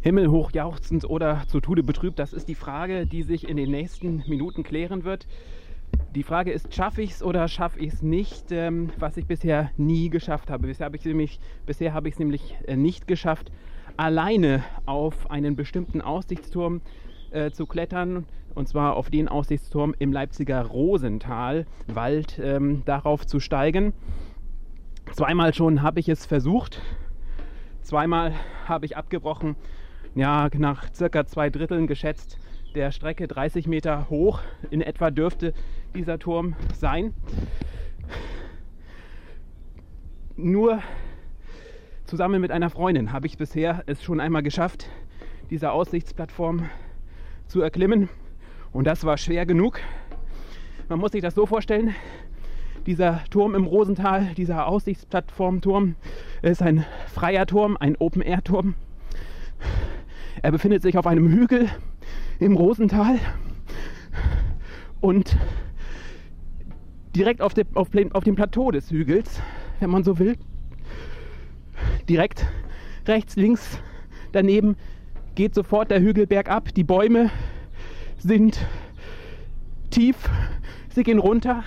himmelhoch jauchzend oder zu Tode betrübt, das ist die Frage, die sich in den nächsten Minuten klären wird. Die Frage ist, schaffe ich es oder schaffe ich es nicht, was ich bisher nie geschafft habe. Bisher habe ich es nämlich nicht geschafft, alleine auf einen bestimmten Aussichtsturm zu klettern, und zwar auf den Aussichtsturm im Leipziger Rosental-Wald, darauf zu steigen. Zweimal schon habe ich es versucht, zweimal habe ich abgebrochen. Ja, nach circa 2/3 geschätzt der Strecke, 30 Meter hoch in etwa dürfte dieser Turm sein. Nur zusammen mit einer Freundin habe ich bisher es schon einmal geschafft, diese Aussichtsplattform zu erklimmen, und das war schwer genug. Man muss sich das so vorstellen: Dieser Turm im Rosental, dieser Aussichtsplattformturm, ist ein freier Turm, ein Open-Air-Turm. Er befindet sich auf einem Hügel im Rosental und direkt auf dem Plateau des Hügels, wenn man so will, direkt rechts, links daneben geht sofort der Hügel bergab. Die Bäume sind tief, sie gehen runter.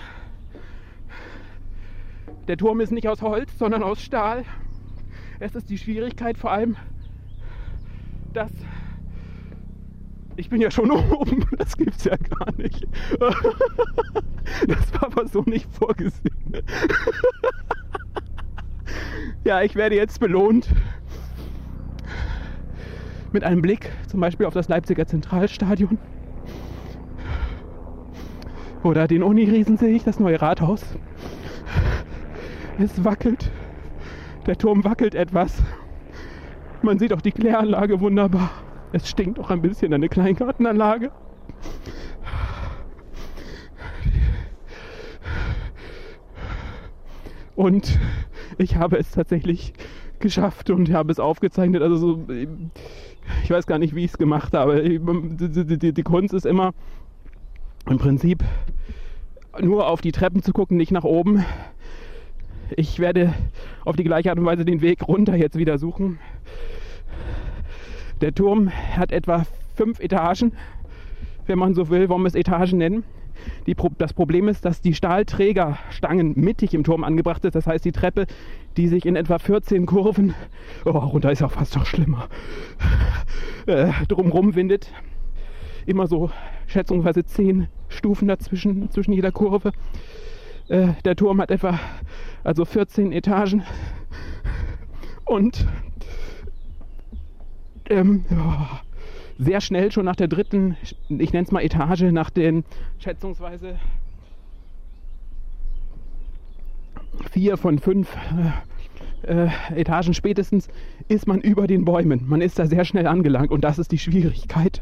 Der Turm ist nicht aus Holz, sondern aus Stahl. Es ist die Schwierigkeit vor allem, dass ich bin ja schon oben, das gibt's ja gar nicht. Das war aber so nicht vorgesehen. Ja, ich werde jetzt belohnt mit einem Blick zum Beispiel auf das Leipziger Zentralstadion oder den Uniriesen sehe ich, das neue Rathaus. Es wackelt, der Turm wackelt etwas. Man sieht auch die Kläranlage wunderbar. Es stinkt auch ein bisschen, eine Kleingartenanlage. Und ich habe es tatsächlich geschafft und habe es aufgezeichnet. Also so, ich weiß gar nicht, wie ich es gemacht habe. Die Kunst ist immer im Prinzip nur auf die Treppen zu gucken, nicht nach oben. Ich werde auf die gleiche Art und Weise den Weg runter jetzt wieder suchen. Der Turm hat etwa 5 Etagen, wenn man so will, wollen wir es Etagen nennen. Das Problem ist, dass die Stahlträgerstangen mittig im Turm angebracht ist. Das heißt, die Treppe, die sich in etwa 14 Kurven, runter ist auch fast noch schlimmer, drumherum windet. Immer so schätzungsweise 10 Stufen dazwischen, zwischen jeder Kurve. Der Turm hat etwa 14 Etagen und sehr schnell schon nach der 3., ich nenne es mal Etage, nach den schätzungsweise 4 von 5 Etagen spätestens, ist man über den Bäumen. Man ist da sehr schnell angelangt und das ist die Schwierigkeit.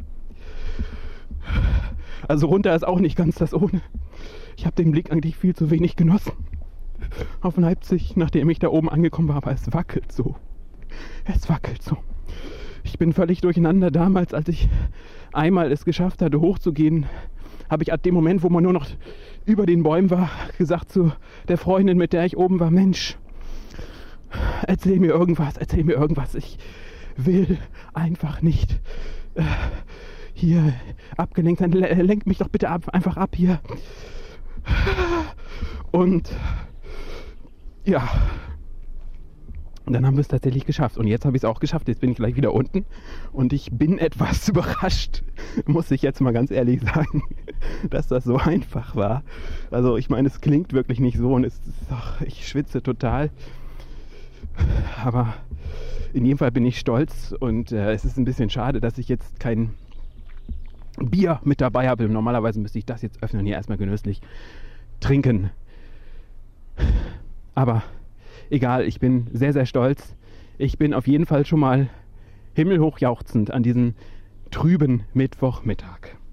Also runter ist auch nicht ganz das Ohne. Ich habe den Blick eigentlich viel zu wenig genossen auf Leipzig, nachdem ich da oben angekommen war, aber es wackelt so. Es wackelt so. Ich bin völlig durcheinander. Damals, als ich einmal es geschafft hatte, hochzugehen, habe ich ab dem Moment, wo man nur noch über den Bäumen war, gesagt zu der Freundin, mit der ich oben war: Mensch, erzähl mir irgendwas. Ich will einfach nicht hier abgelenkt sein. Lenk mich doch bitte einfach ab hier. Und ja, und dann haben wir es tatsächlich geschafft. Und jetzt habe ich es auch geschafft. Jetzt bin ich gleich wieder unten. Und ich bin etwas überrascht, muss ich jetzt mal ganz ehrlich sagen, dass das so einfach war. Also ich meine, es klingt wirklich nicht so und ich schwitze total. Aber in jedem Fall bin ich stolz. Und es ist ein bisschen schade, dass ich jetzt kein Bier mit dabei habe. Normalerweise müsste ich das jetzt öffnen und hier erstmal genüsslich trinken. Aber egal, ich bin sehr, sehr stolz. Ich bin auf jeden Fall schon mal himmelhoch jauchzend an diesem trüben Mittwochmittag.